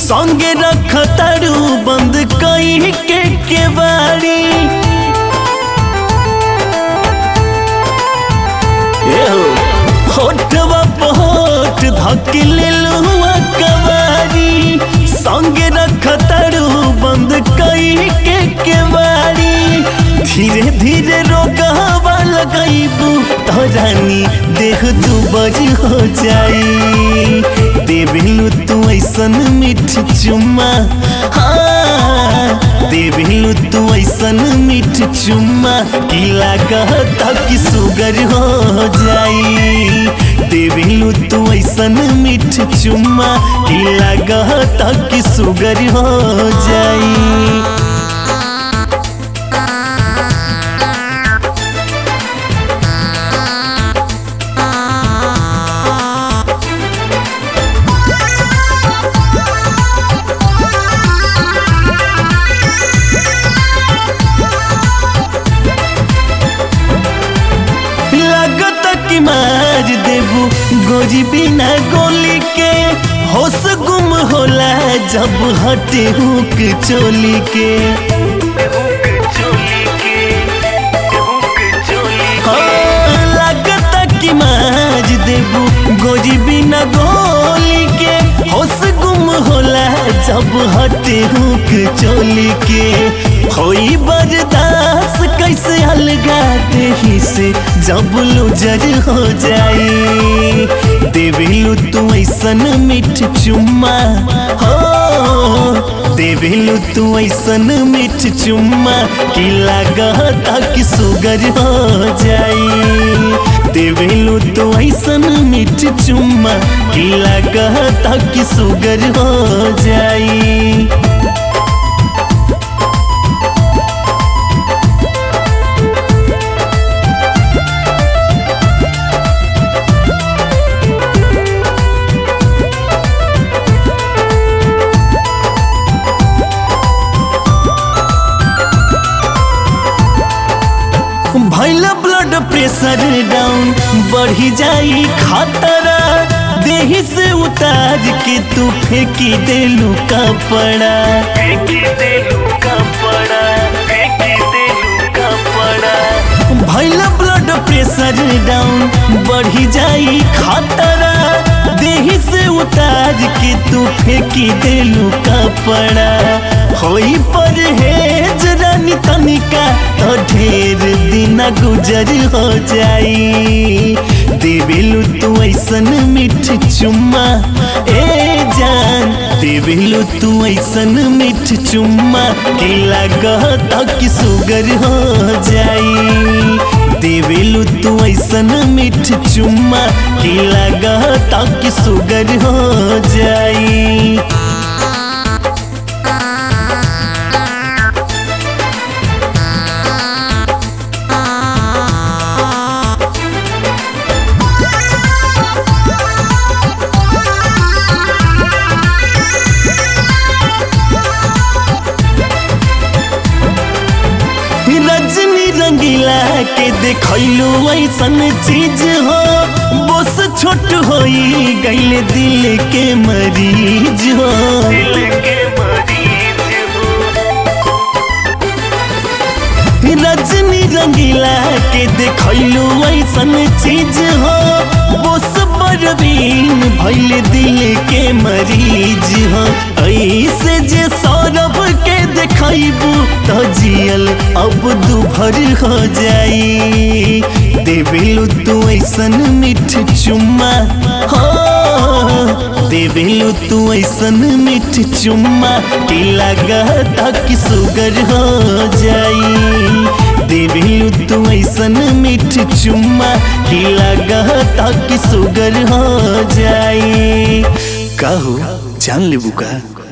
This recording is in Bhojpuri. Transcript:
संगे रख तारू बंद कई के केवाड़ी होठवा होठ धके लेलुआ कवारी संगे रख तारू बंद कई के केवाड़ी धीरे धीरे रोगवा लगाइबू तो रानी देह दुबर हो जाई देवेलू तू ऐसन मीठ चुम्मा हाँ देवेलू तू ऐसन मीठ चुम्मा की लागत कि सुगर हो जाई देवेलू तू ऐसन मीठ चुम्मा की लागत कि सुगर हो जाई। मार देबू गोजी बिना गोली के होश गुम होला जब हटे हुक चोली के लगता कि मार देबू गोजी बिना गोली के होश गुम होला जब हटे हुक चोली के होई बर्दाश्त कैसे अलगा देही से जब लुजर हो जाई देवेलू तू ऐसन मीठ चुम्मा हो देवेलू तू ऐसन मीठ चुम्मा की लागत कि सुगर हो जाई देवेलू तू ऐसन मीठ चुम्मा की लागत कि सुगर हो जाई। भैला ब्लड प्रेशर डाउन बढ़ी जाई खतरा देही से उतार के तू फेंकी देलू कपड़ा भैला ब्लड प्रेशर डाउन बढ़ी जाई खतरा देही से उतार के तू फेंकी देलू कपड़ा होई परहेज रानी तनिका तो ढेर दिन गुजर हो जाई देवेलू तू ऐसन मीठ चुम्मा ए जान देवेलू तू ऐसन मीठ चुम्मा की लागत कि सुगर हो जाई देवेलू तू ऐसन मीठ चुम्मा की लागत कि सुगर हो जाई। रजनी रंगीला के देखलू ऐसन चीज हो बस छोट होई गईले दिल के मरीज हो रजनी रंगीला के देखलू ऐसन चीज हो बस बरबीन भइले दिल के मरीज हो ऐसे जे सौरभ के देखबू तो जियल अब दुभर हो जाई देवेलू तू ऐसन मीठ चुम्मा हो देवेलू तू ऐसन मीठ चुम्मा की लागत कि सुगर हो जाई देवेलू तू ऐसन मीठ चुम्मा की लागत कि सुगर हो जाई। काहो जान लेबू का।